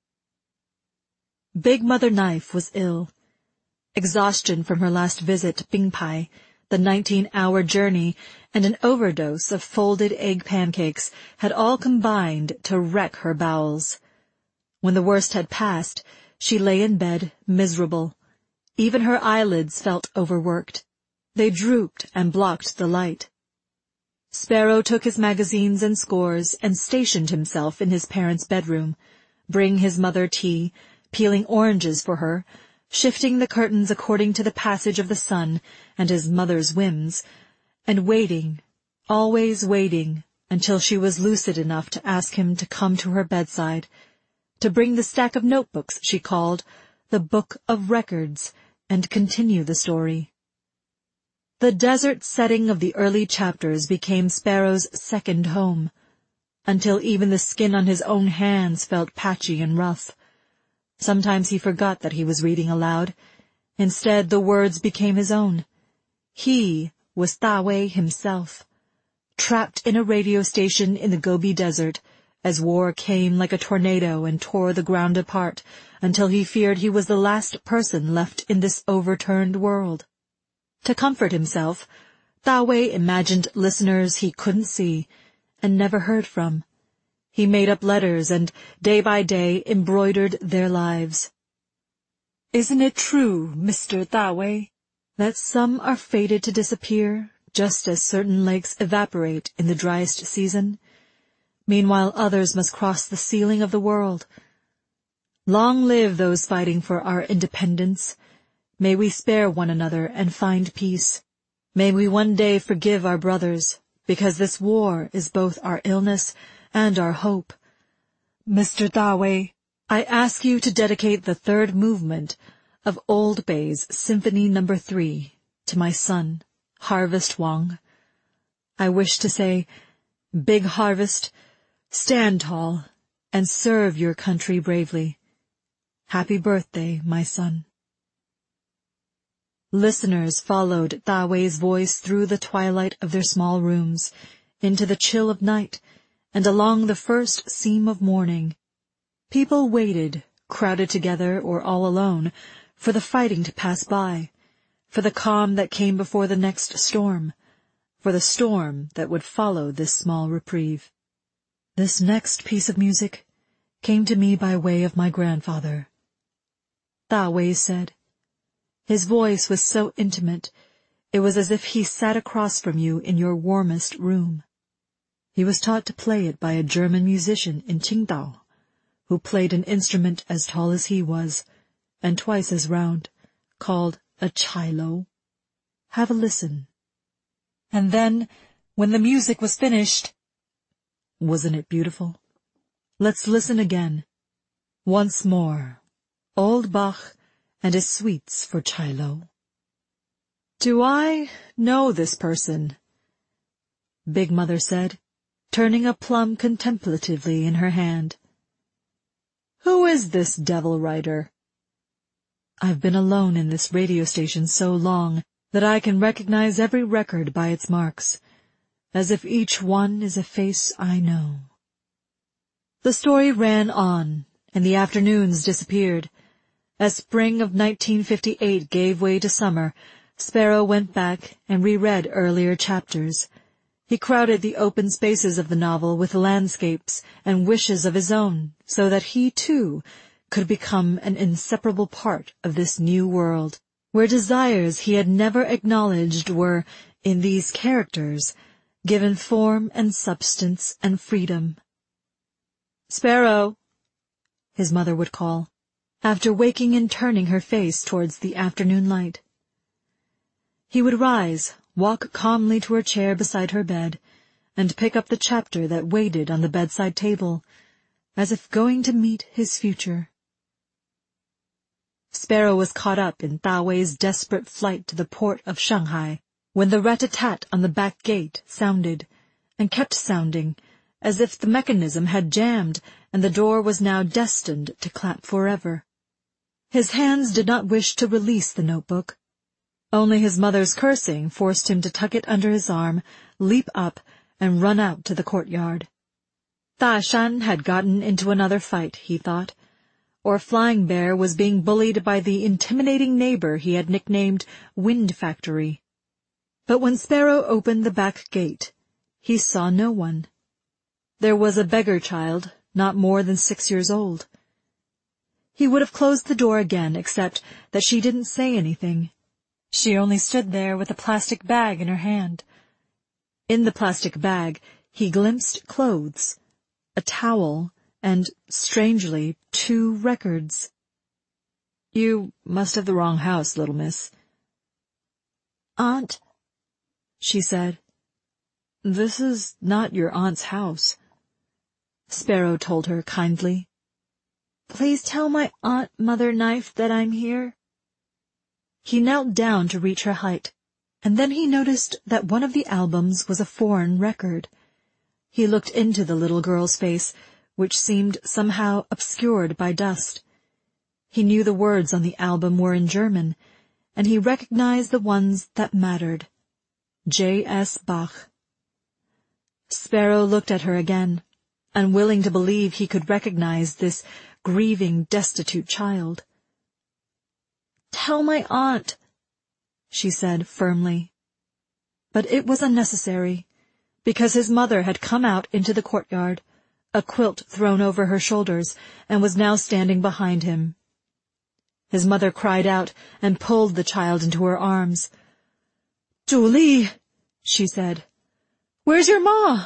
Big Mother Knife was ill. Exhaustion from her last visit to Bingpai, the nineteen-hour journey, and an overdose of folded egg pancakes had all combined to wreck her bowels. When the worst had passed, she lay in bed, miserable. Even her eyelids felt overworked. They drooped and blocked the light. Sparrow took his magazines and scores and stationed himself in his parents' bedroom, bring his mother tea, peeling oranges for her, shifting the curtains according to the passage of the sun and his mother's whims, and waiting, always waiting, until she was lucid enough to ask him to come to her bedside, to bring the stack of notebooks she called the Book of Records, and continue the story. The desert setting of the early chapters became Sparrow's second home, until even the skin on his own hands felt patchy and rough. Sometimes he forgot that he was reading aloud. Instead, the words became his own. He was Da Wei himself, trapped in a radio station in the Gobi Desert, as war came like a tornado and tore the ground apart until he feared he was the last person left in this overturned world. To comfort himself, Da Wei imagined listeners he couldn't see and never heard from. He made up letters and, day by day, embroidered their lives. Isn't it true, Mister Da Wei, that some are fated to disappear, just as certain lakes evaporate in the driest season? Meanwhile others must cross the ceiling of the world. Long live those fighting for our independence. May we spare one another and find peace. May we one day forgive our brothers, because this war is both our illness and our hope. Mister Da Wei, I ask you to dedicate the third movement of Old Bay's Symphony Number Three to my son, Harvest Wang. I wish to say, Big Harvest, stand tall and serve your country bravely. Happy birthday, my son. Listeners followed Da Wei's voice through the twilight of their small rooms, into the chill of night, and along the first seam of morning. People waited, crowded together or all alone, for the fighting to pass by, for the calm that came before the next storm, for the storm that would follow this small reprieve. This next piece of music came to me by way of my grandfather, Da Wei said. His voice was so intimate, it was as if he sat across from you in your warmest room. He was taught to play it by a German musician in Qingdao, who played an instrument as tall as he was, and twice as round, called a chailo. Have a listen. And then, when the music was finished, wasn't it beautiful? Let's listen again. Once more, old Bach and his suites for chailo. Do I know this person? Big Mother said, turning a plum contemplatively in her hand. Who is this devil writer? I've been alone in this radio station so long that I can recognize every record by its marks, as if each one is a face I know. The story ran on, and the afternoons disappeared. As spring of nineteen fifty-eight gave way to summer, Sparrow went back and reread earlier chapters. He crowded the open spaces of the novel with landscapes and wishes of his own, so that he, too, could become an inseparable part of this new world, where desires he had never acknowledged were, in these characters, given form and substance and freedom. "Sparrow," his mother would call. after waking and turning her face towards the afternoon light. He would rise, walk calmly to her chair beside her bed, and pick up the chapter that waited on the bedside table, as if going to meet his future. Sparrow was caught up in Da Wei's desperate flight to the port of Shanghai when the rat-a-tat on the back gate sounded, and kept sounding, as if the mechanism had jammed and the door was now destined to clap forever. His hands did not wish to release the notebook. Only his mother's cursing forced him to tuck it under his arm, leap up, and run out to the courtyard. Da Shan had gotten into another fight, he thought, or Flying Bear was being bullied by the intimidating neighbor he had nicknamed Wind Factory. But when Sparrow opened the back gate, he saw no one. There was a beggar child, not more than six years old. He would have closed the door again, except that she didn't say anything. She only stood there with a plastic bag in her hand. In the plastic bag, he glimpsed clothes, a towel, and, strangely, two records. "You must have the wrong house, little miss." "Aunt," she said. "This is not your aunt's house," Sparrow told her kindly. "Please tell my Aunt Mother Knife that I'm here." He knelt down to reach her height, and then he noticed that one of the albums was a foreign record. He looked into the little girl's face, which seemed somehow obscured by dust. He knew the words on the album were in German, and he recognized the ones that mattered. J S Bach. Sparrow looked at her again, unwilling to believe he could recognize this grieving, destitute child. "Tell my aunt," she said firmly. But it was unnecessary, because his mother had come out into the courtyard, a quilt thrown over her shoulders, and was now standing behind him. His mother cried out and pulled the child into her arms. "Zhu Li," she said, "where's your ma?"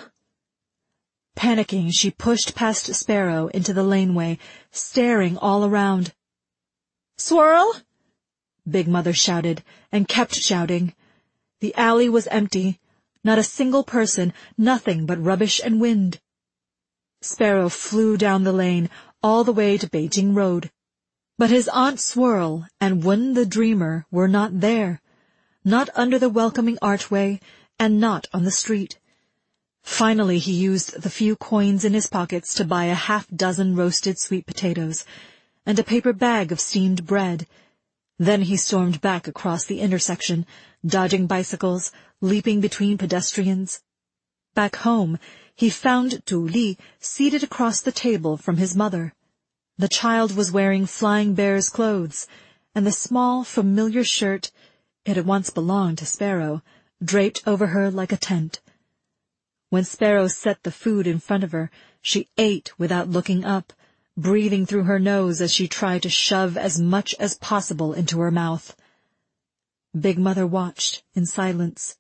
Panicking, she pushed past Sparrow into the laneway, staring all around. "Swirl!" Big Mother shouted, and kept shouting. The alley was empty, not a single person, nothing but rubbish and wind. Sparrow flew down the lane, all the way to Beijing Road. But his Aunt Swirl and Wen the Dreamer were not there, not under the welcoming archway, and not on the street. Finally he used the few coins in his pockets to buy a half-dozen roasted sweet potatoes, and a paper bag of steamed bread. Then he stormed back across the intersection, dodging bicycles, leaping between pedestrians. Back home, he found Zhu Li seated across the table from his mother. The child was wearing Flying Bear's clothes, and the small, familiar shirt, it had once belonged to Sparrow, draped over her like a tent. When Sparrow set the food in front of her, she ate without looking up, breathing through her nose as she tried to shove as much as possible into her mouth. Big Mother watched in silence.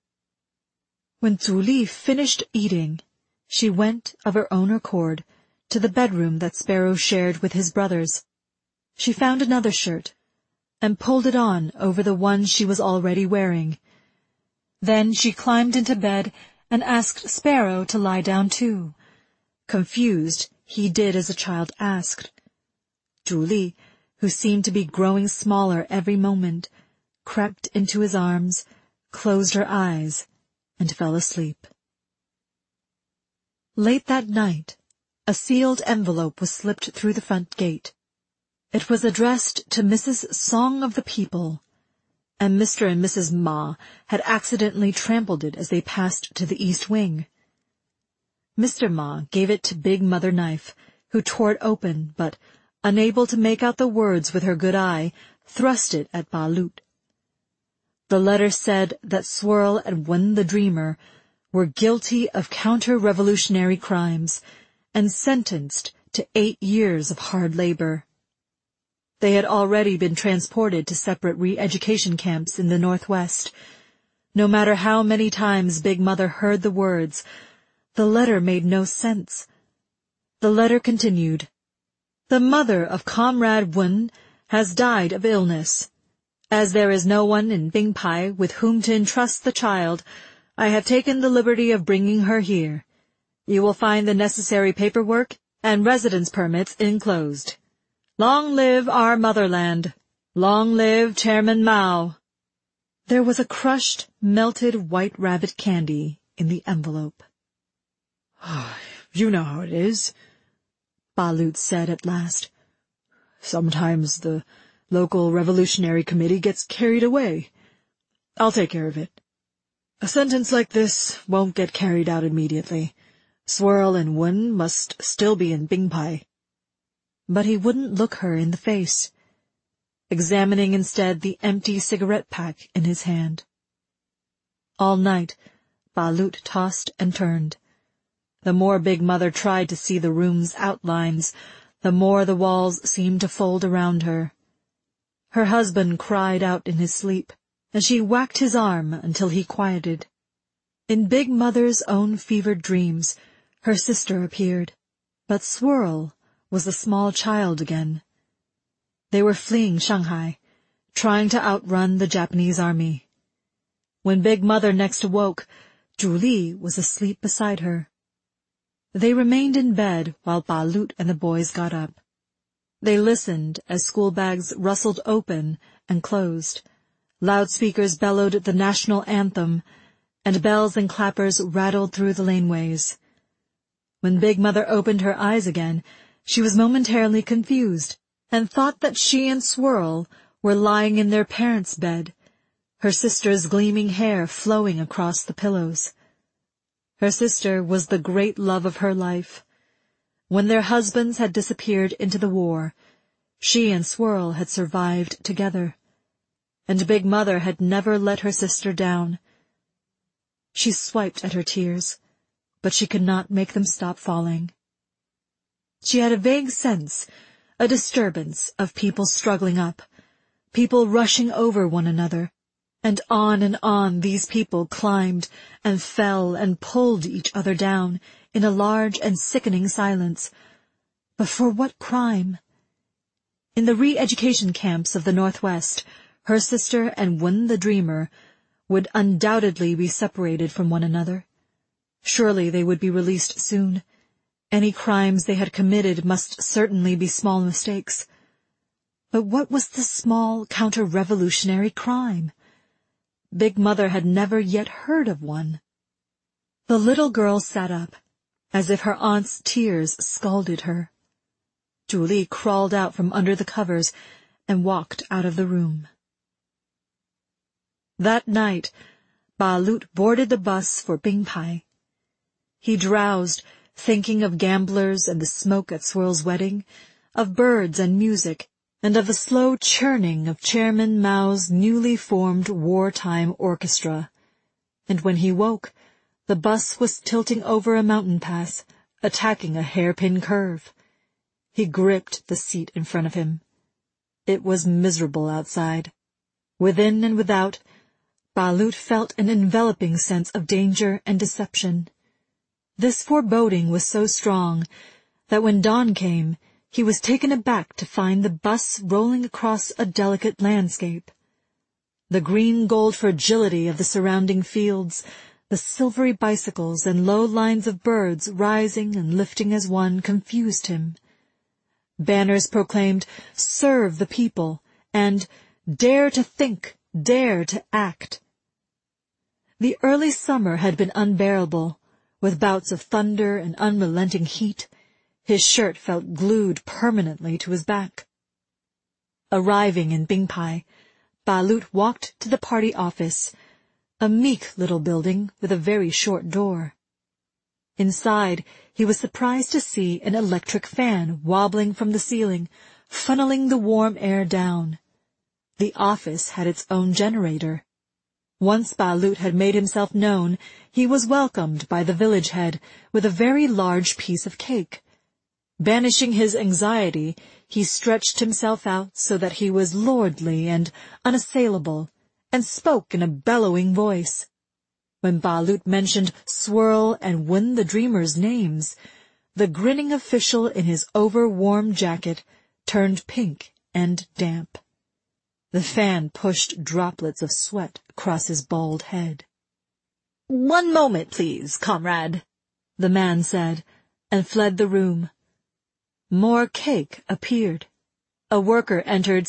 When Zhu Li finished eating, she went of her own accord to the bedroom that Sparrow shared with his brothers. She found another shirt, and pulled it on over the one she was already wearing. Then she climbed into bed and asked Sparrow to lie down too. Confused, he did as a child asked. Zhu Li, who seemed to be growing smaller every moment, crept into his arms, closed her eyes, and fell asleep. Late that night, a sealed envelope was slipped through the front gate. It was addressed to Missus Song of the People, and Mister and Missus Ma had accidentally trampled it as they passed to the east wing. Mister Ma gave it to Big Mother Knife, who tore it open, but, unable to make out the words with her good eye, thrust it at Ba Lut. The letter said that Swirl and Wen the Dreamer were guilty of counter-revolutionary crimes and sentenced to eight years of hard labor. They had already been transported to separate re-education camps in the Northwest. No matter how many times Big Mother heard the words, the letter made no sense. The letter continued, "The mother of Comrade Wen has died of illness. As there is no one in Bingpai with whom to entrust the child, I have taken the liberty of bringing her here. You will find the necessary paperwork and residence permits enclosed. Long live our motherland! Long live Chairman Mao!" There was a crushed, melted white rabbit candy in the envelope. "You know how it is," Balut said at last. "Sometimes the local revolutionary committee gets carried away. I'll take care of it. A sentence like this won't get carried out immediately. Swirl and Wen must still be in Bingpai." But he wouldn't look her in the face, examining instead the empty cigarette pack in his hand. All night, Balut tossed and turned. The more Big Mother tried to see the room's outlines, the more the walls seemed to fold around her. Her husband cried out in his sleep, and she whacked his arm until he quieted. In Big Mother's own fevered dreams, her sister appeared, but Swirl was the small child again. They were fleeing Shanghai, trying to outrun the Japanese army. When Big Mother next awoke, Zhu Li was asleep beside her. They remained in bed while Balut and the boys got up. They listened as school bags rustled open and closed, loudspeakers bellowed the national anthem, and bells and clappers rattled through the laneways. When Big Mother opened her eyes again, she was momentarily confused, and thought that she and Swirl were lying in their parents' bed, her sister's gleaming hair flowing across the pillows. Her sister was the great love of her life. When their husbands had disappeared into the war, she and Swirl had survived together, and Big Mother had never let her sister down. She swiped at her tears, but she could not make them stop falling. She had a vague sense, a disturbance of people struggling up, people rushing over one another, and on and on these people climbed and fell and pulled each other down in a large and sickening silence. But for what crime? In the re-education camps of the Northwest, her sister and Wen the Dreamer would undoubtedly be separated from one another. Surely they would be released soon. Any crimes they had committed must certainly be small mistakes. But what was the small counter-revolutionary crime? Big Mother had never yet heard of one. The little girl sat up, as if her aunt's tears scalded her. Zhu Li crawled out from under the covers and walked out of the room. That night, Balut boarded the bus for Bingpai. He drowsed, thinking of gamblers and the smoke at Swirl's wedding, of birds and music, and of the slow churning of Chairman Mao's newly formed wartime orchestra. And when he woke, the bus was tilting over a mountain pass, attacking a hairpin curve. He gripped the seat in front of him. It was miserable outside. Within and without, Balut felt an enveloping sense of danger and deception. This foreboding was so strong that when dawn came, he was taken aback to find the bus rolling across a delicate landscape. The green-gold fragility of the surrounding fields, the silvery bicycles and low lines of birds rising and lifting as one confused him. Banners proclaimed, "Serve the people," and "Dare to think, dare to act." The early summer had been unbearable, with bouts of thunder and unrelenting heat. His shirt felt glued permanently to his back. Arriving in Bingpai, Balut walked to the party office, a meek little building with a very short door. Inside, he was surprised to see an electric fan wobbling from the ceiling, funneling the warm air down. The office had its own generator. Once Balut had made himself known, he was welcomed by the village head with a very large piece of cake. Banishing his anxiety, he stretched himself out so that he was lordly and unassailable, and spoke in a bellowing voice. When Balut mentioned Swirl and Wen the Dreamer's names, the grinning official in his over-warm jacket turned pink and damp. The fan pushed droplets of sweat across his bald head. "One moment, please, comrade," the man said, and fled the room. More cake appeared. A worker entered